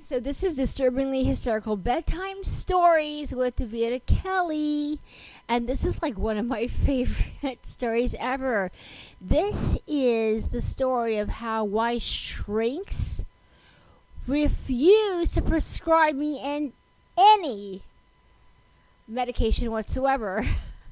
So this is Disturbingly Hysterical Bedtime Stories with Davida Kelly. And this is like one of my favorite stories ever. This is the story of how why shrinks refuse to prescribe me any medication whatsoever.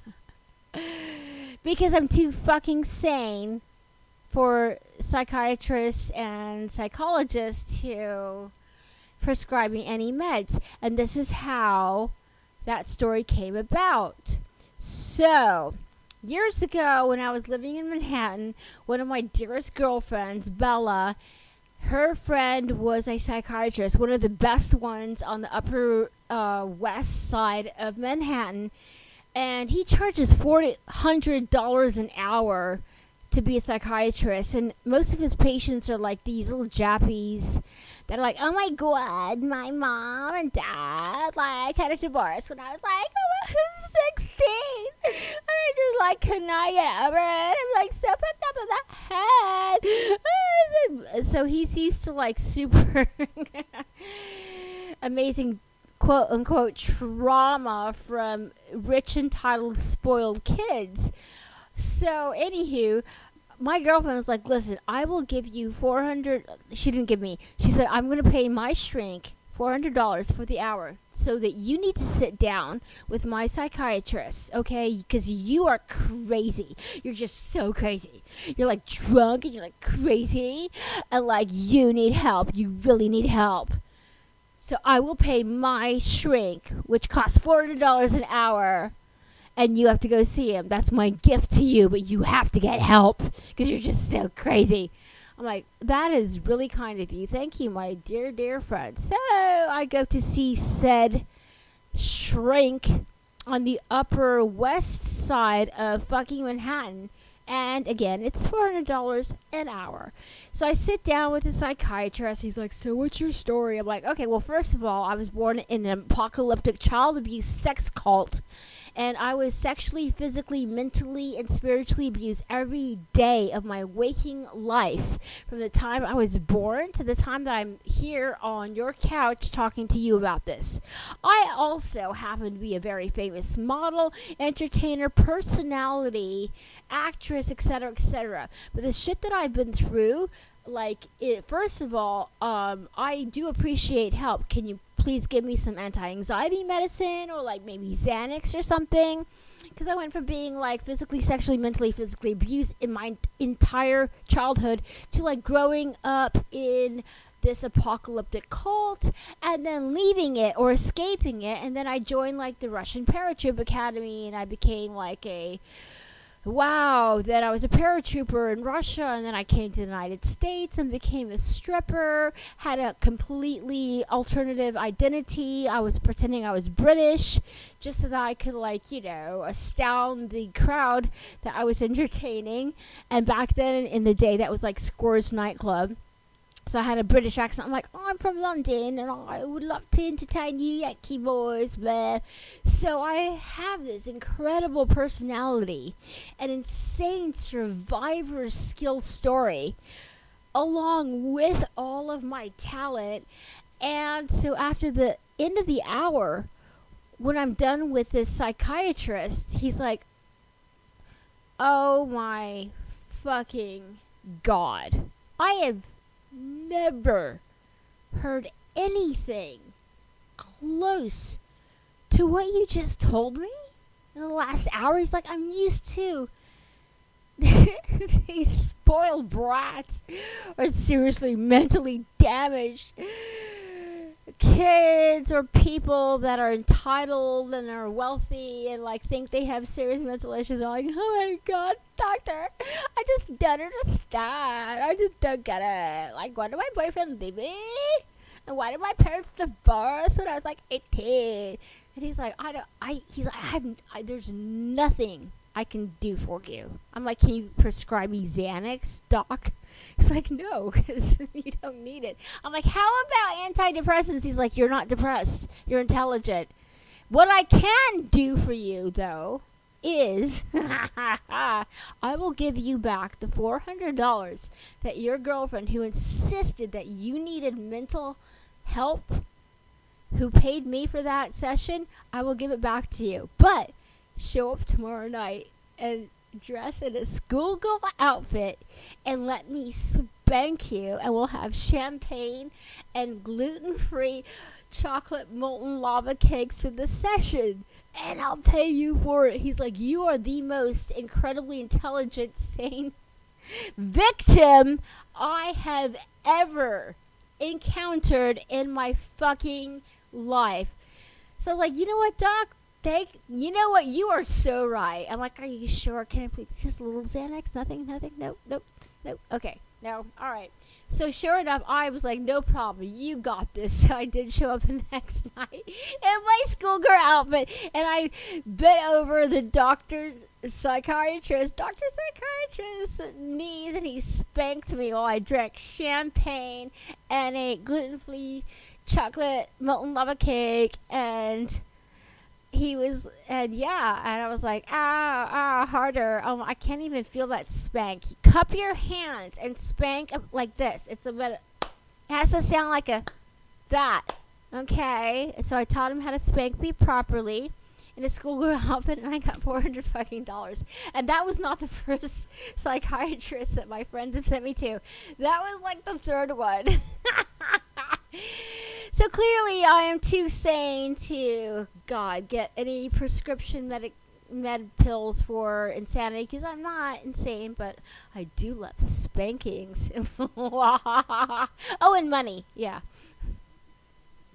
Because I'm too fucking sane for psychiatrists and psychologists to prescribe me any meds. And this is how that story came about. So, years ago, when I was living in Manhattan, one of my dearest girlfriends, Bella, her friend was a psychiatrist, one of the best ones on the upper west side of Manhattan. And he charges $400 an hour to be a psychiatrist. And most of his patients are like these little jappies. They're like, oh my god, my mom and dad had a divorce when I was I was 16. And I just couldn't get over it. I'm so fucked up in the head. So he's used to super amazing quote unquote trauma from rich, entitled, spoiled kids. So, anywho, my girlfriend was like, listen, I will give you 400. She didn't give me. She said, I'm going to pay my shrink $400 for the hour so that you need to sit down with my psychiatrist, okay? Because you are crazy. You're just so crazy. You're drunk and you're crazy and you need help. You really need help. So I will pay my shrink, which costs $400 an hour, and you have to go see him. That's my gift to you, but you have to get help because you're just so crazy. I'm like, that is really kind of you. Thank you, my dear, dear friend. So I go to see said shrink on the upper west side of fucking Manhattan. And again, it's $400 an hour. So I sit down with a psychiatrist. He's like, so what's your story? I'm like, okay, well, first of all, I was born in an apocalyptic child abuse sex cult. And I was sexually, physically, mentally, and spiritually abused every day of my waking life. From the time I was born to the time that I'm here on your couch talking to you about this. I also happen to be a very famous model, entertainer, personality, actress, etc., etc. But the shit that I've been through, first of all, I do appreciate help. Can you please give me some anti-anxiety medicine or maybe Xanax or something? Because I went from being physically, sexually, mentally, physically abused in my entire childhood to growing up in this apocalyptic cult and then leaving it or escaping it. And then I joined the Russian Paratroop Academy and I became then I was a paratrooper in Russia, and then I came to the United States and became a stripper, had a completely alternative identity. I was pretending I was British just so that I could, astound the crowd that I was entertaining. And back then, in the day, that was Scores nightclub. So I had a British accent. I'm like, oh, I'm from London, and I would love to entertain you, Yankee boys, blah. So I have this incredible personality, an insane survivor skill story, along with all of my talent. And so after the end of the hour, when I'm done with this psychiatrist, he's like, oh my fucking God. I have never heard anything close to what you just told me in the last hour. He's like, I'm used to these spoiled brats or seriously mentally damaged kids or people that are entitled and are wealthy and think they have serious mental issues. I'm like, oh my God, doctor, I just don't understand. I just don't get it. Why did my boyfriend leave me? And why did my parents divorce when I was 18? And he's like, there's nothing I can do for you. I'm like, can you prescribe me Xanax, doc? He's like, no, because you don't need it. I'm like, how about antidepressants? He's like, you're not depressed. You're intelligent. What I can do for you, though, is I will give you back the $400 that your girlfriend, who insisted that you needed mental help who paid me for that session, I will give it back to you. But show up tomorrow night and dress in a schoolgirl outfit and let me spank you, and we'll have champagne and gluten-free chocolate molten lava cakes for the session, and I'll pay you for it. He's like, you are the most incredibly intelligent, sane victim I have ever encountered in my fucking life. So I was like, you know what, Doc? You know what? You are so right. I'm like, are you sure? Can I please just a little Xanax? Nothing? Nope. Okay. No. All right. So sure enough, I was like, no problem. You got this. So I did show up the next night in my schoolgirl outfit, and I bent over the doctor psychiatrist's knees, and he spanked me while I drank champagne and ate gluten-free chocolate molten lava cake, and I was like, harder. I can't even feel that spank. Cup your hands and spank like this. It has to sound like that. Okay? And so I taught him how to spank me properly in a schoolgirl outfit, and I got $400 fucking dollars. And that was not the first psychiatrist that my friends have sent me to. That was like the third one. So clearly I am too sane to, get any prescription med pills for insanity, because I'm not insane, but I do love spankings. Oh, and money, yeah.